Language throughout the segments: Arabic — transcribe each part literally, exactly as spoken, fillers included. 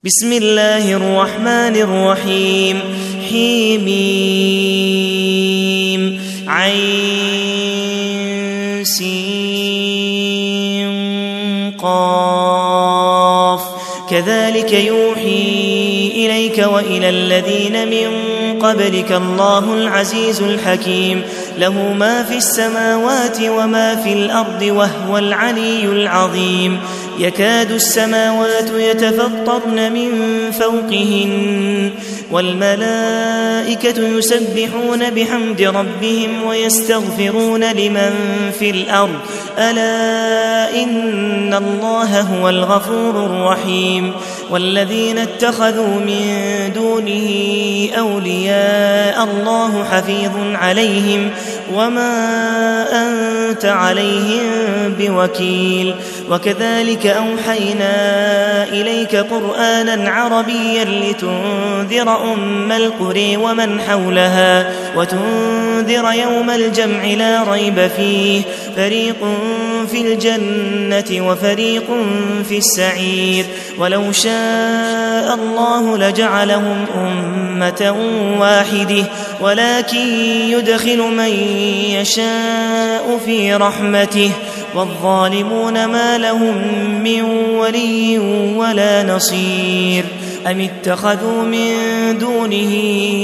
بسم الله الرحمن الرحيم حميم عين سين قاف كذلك يوحي إليك وإلى الذين من قبلك الله العزيز الحكيم له ما في السماوات وما في الأرض وهو العلي العظيم يكاد السماوات يتفطرن من فوقهن والملائكة يسبحون بحمد ربهم ويستغفرون لمن في الأرض ألا إن الله هو الغفور الرحيم والذين اتخذوا من دونه أولياء الله حفيظ عليهم وما أنت عليهم بوكيل وكذلك أوحينا إليك قرآنا عربيا لتنذر أم القرى ومن حولها وتنذر يوم الجمع لا ريب فيه فريق في الجنة وفريق في السعير ولو شاء الله لجعلهم أمة واحدة ولكن يدخل من يشاء في رحمته والظالمون ما لهم من ولي ولا نصير أم اتخذوا من دونه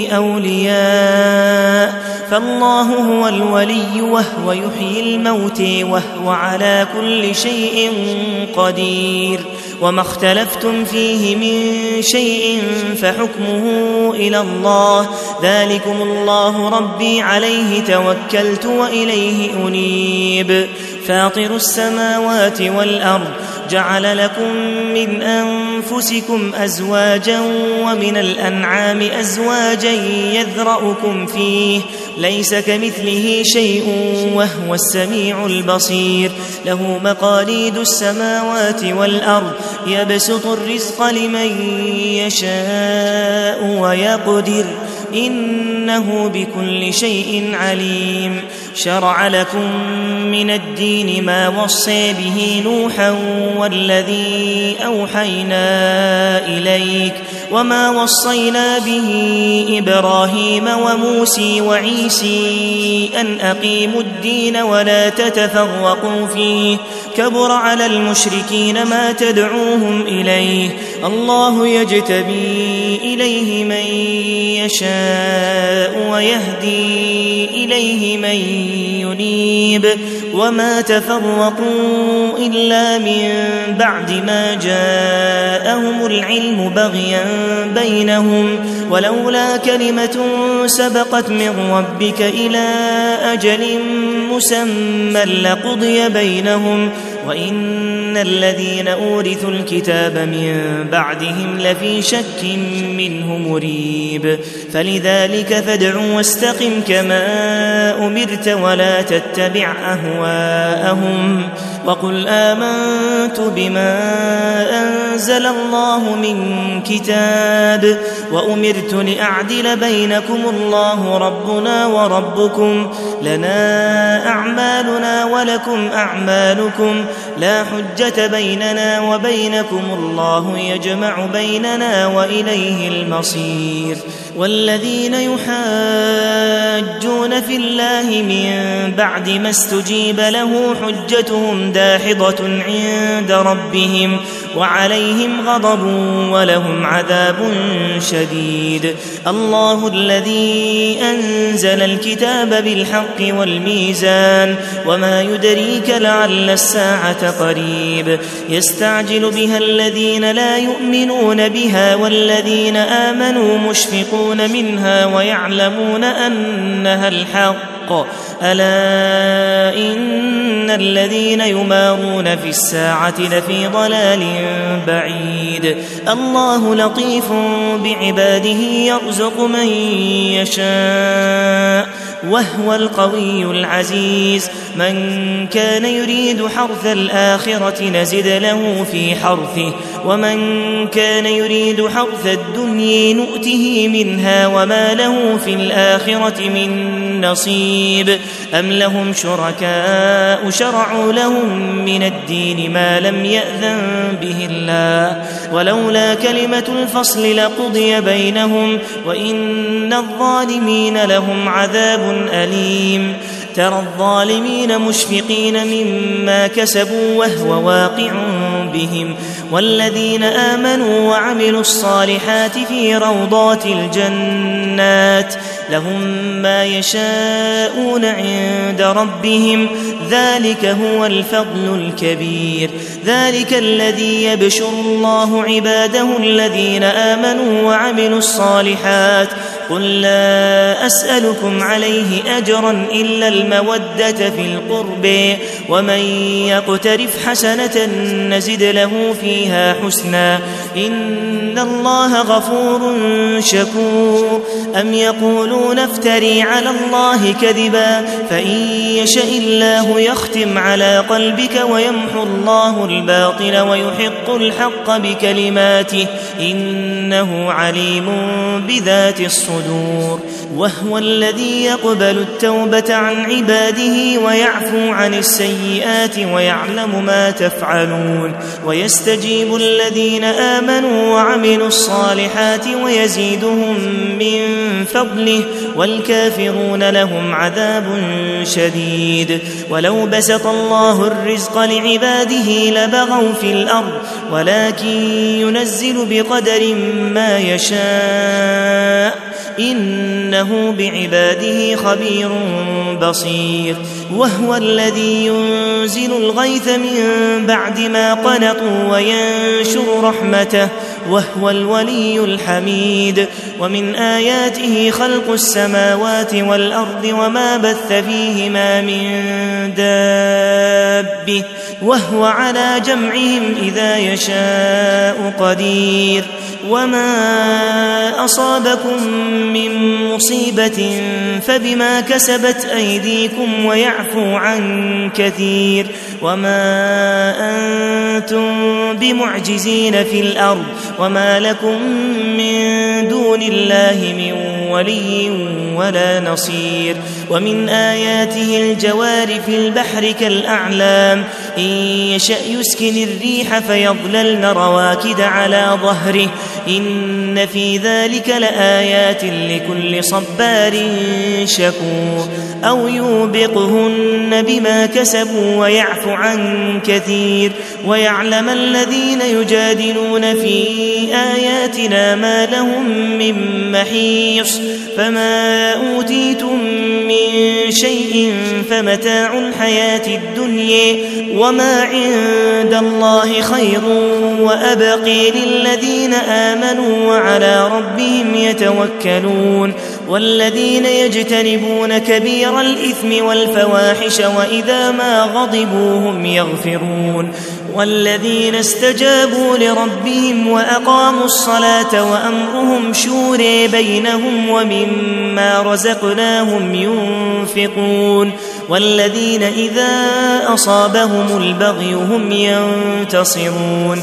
أولياء فالله هو الولي وهو يحيي الموت وهو على كل شيء قدير وما اختلفتم فيه من شيء فحكمه إلى الله ذلكم الله ربي عليه توكلت وإليه أنيب فاطر السماوات والأرض جعل لكم من أنفسكم أزواجا ومن الأنعام أزواجا يذرأكم فيه ليس كمثله شيء وهو السميع البصير له مقاليد السماوات والأرض يبسط الرزق لمن يشاء ويقدر إنه بكل شيء عليم شرع لكم من الدين ما وصى به نوحا والذي أوحينا إليك وما وصينا به إبراهيم وموسى وعيسى أن أقيموا الدين ولا تتفرقوا فيه كبر على المشركين ما تدعوهم إليه الله يجتبي إليه من يشاء ويهدي إليه من ينيب وما تفرقوا إلا من بعد ما جاءهم العلم بغيا بينهم ولولا كلمة سبقت من ربك إلى أجل مسمى لقضي بينهم وإن الذين أورثوا الكتاب من بعدهم لفي شك منه مريب فلذلك فادع واستقم كما أمرت ولا تتبع أهواءهم وقل آمنت بما أنزل الله من كتاب وأمرت لأعدل بينكم الله ربنا وربكم لنا أعمالنا ولكم أعمالكم لا حجة بيننا وبينكم الله يجمع بيننا وإليه المصير والذين يحاجون في الله من بعد ما استجيب له حجتهم داحضة عند ربهم وعليهم غضب ولهم عذاب شديد الله الذي أنزل الكتاب بالحق والميزان وما يدريك لعل الساعة قريب يستعجل بها الذين لا يؤمنون بها والذين آمنوا مشفقون منها ويعلمون أنها الحق ألا إن الذين يمارون في الساعة لفي ضلال بعيد الله لطيف بعباده يرزق من يشاء وهو القوي العزيز من كان يريد حرث الآخرة نزد له في حرثه ومن كان يريد حرث الدنيا نؤته منها وما له في الآخرة من نصيب أم لهم شركاء شرعوا لهم من الدين ما لم يأذن به الله ولولا كلمة الفصل لقضي بينهم وإن الظالمين لهم عذاب أليم ترى الظالمين مشفقين مما كسبوا وهو واقع بهم والذين آمنوا وعملوا الصالحات في روضات الجنات لهم ما يشاءون عند ربهم ذلك هو الفضل الكبير ذلك الذي يبشر الله عباده الذين آمنوا وعملوا الصالحات قل لا أسألكم عليه أجرا إلا المودة في القرب ومن يقترف حسنة نزد له فيها حسنا إن الله غفور شكور أم يقولون افتري على الله كذبا فإن يشاء الله يختم على قلبك ويمحو الله الباطل ويحق الحق بكلماته إنه عليم بذات الصدور وهو الذي يقبل التوبة عن عباده ويعفو عن السيئات ويعلم ما تفعلون ويستجيب الذين آمنوا وعملوا الصالحات ويزيدهم من فضله والكافرون لهم عذاب شديد ولو بسط الله الرزق لعباده لبغوا في الأرض ولكن ينزل بقدر ما يشاء إنه بعباده خبير بصير وهو الذي ينزل الغيث من بعد ما قنطوا وينشر رحمته وهو الولي الحميد ومن آياته خلق السماوات والأرض وما بث فيهما من دابة وهو على جمعهم إذا يشاء قدير وما أصابكم من مصيبة فبما كسبت أيديكم ويعفو عن كثير وما أنتم بمعجزين في الأرض وما لكم من دون الله من ولي ولا نصير ومن آياته الجوار في البحر كالأعلام إن يشأ يسكن الريح فيظللن رواكد على ظهره إن في ذلك لآيات لكل صبار شكور أو يوبقهن بما كسبوا ويعفو عن كثير ويعلم الذين يجادلون في آياتنا ما لهم من محيص فما أوتيتم من شيء فمتاع الحياة الدنيا وما عند الله خير وأبقي للذين آمنوا وعلى ربهم يتوكلون والذين يجتنبون كبير الإثم والفواحش وإذا ما غضبوا هم يغفرون والذين استجابوا لربهم وأقاموا الصلاة وأمرهم شورى بينهم ومما رزقناهم ينفقون والذين إذا أصابهم البغي هم ينتصرون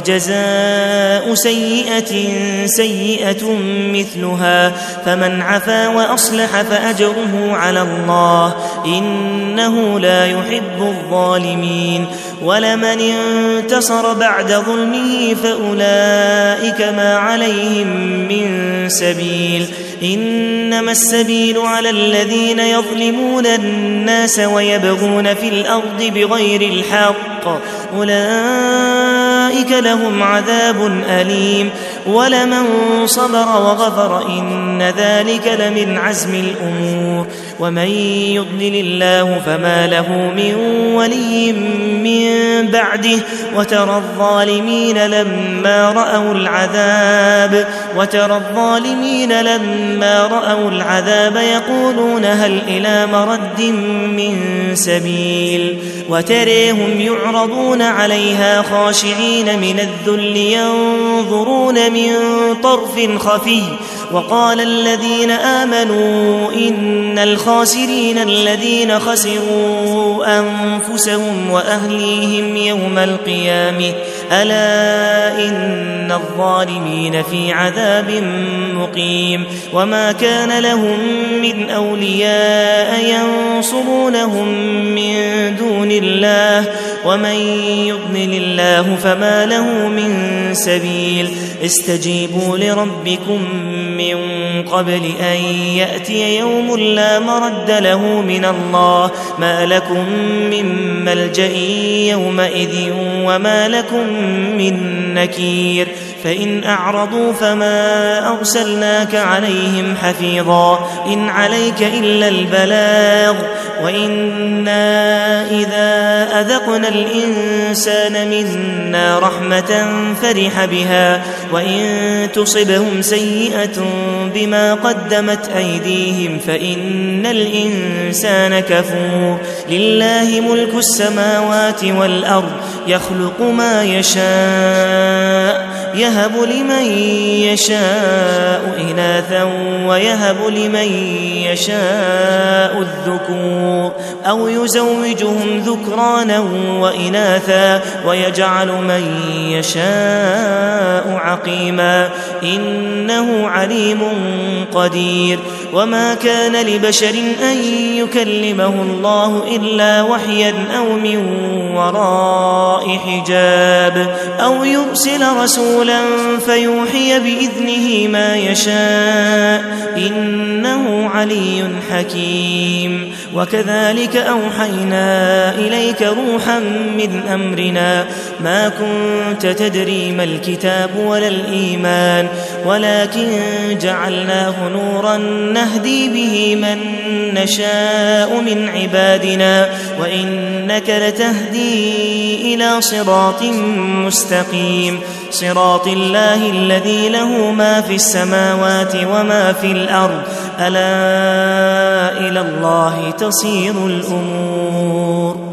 وجزاء سيئة سيئة مثلها فمن عفا وأصلح فأجره على الله إنه لا يحب الظالمين ولمن انتصر بعد ظلمه فأولئك ما عليهم من سبيل إنما السبيل على الذين يظلمون الناس ويبغون في الأرض بغير الحق أولئك لهم عذاب أليم ولمن صبر وغفر إن ذلك لمن عزم الأمور ومن يضلل الله فما له من ولي من بعده وترى الظالمين لما رأوا العذاب وترى الظالمين لما رأوا العذاب يقولون هل إلى مرد من سبيل وتريهم يعرضون عليها خاشعين من الذل ينظرون ينظرون من طرف خفي. وقال الذين آمنوا إن الخاسرين الذين خسروا أنفسهم وأهليهم يوم القيامة ألا إن الظالمين في عذاب مقيم. وما كان لهم من أولياء ينصرونهم من دون الله ومن يضلل الله فما له من سبيل. استجيبوا لربكم من قبل أن يأتي يوم لا مرد له من الله ما لكم من ملجأ يومئذ وما لكم من نكير. فإن أعرضوا فما أرسلناك عليهم حفيظا إن عليك إلا البلاغ وإنا إذا أذقنا الإنسان منا رحمة فرح بها وإن تصبهم سيئة بما قدمت أيديهم فإن الإنسان كفور. لله ملك السماوات والأرض يخلق ما يشاء يهب لمن يشاء إناثا ويهب لمن يشاء الذكور أو يزوجهم ذكرانا وإناثا ويجعل من يشاء عقيما إنه عليم قدير. وما كان لبشر أن يكلمه الله إلا وحيا أو من وراء حجاب أو يرسل رسولا فيوحي بإذنه ما يشاء إنه علي حكيم. وكذلك أوحينا إليك روحا من أمرنا ما كنت تدري ما الكتاب ولا الإيمان ولكن جعلناه نورا نهدي به من نشاء من عبادنا وإنك لتهدي إلى صراط مستقيم صراط الله الذي له ما في السماوات وما في الأرض ألا إلى الله تصير الأمور.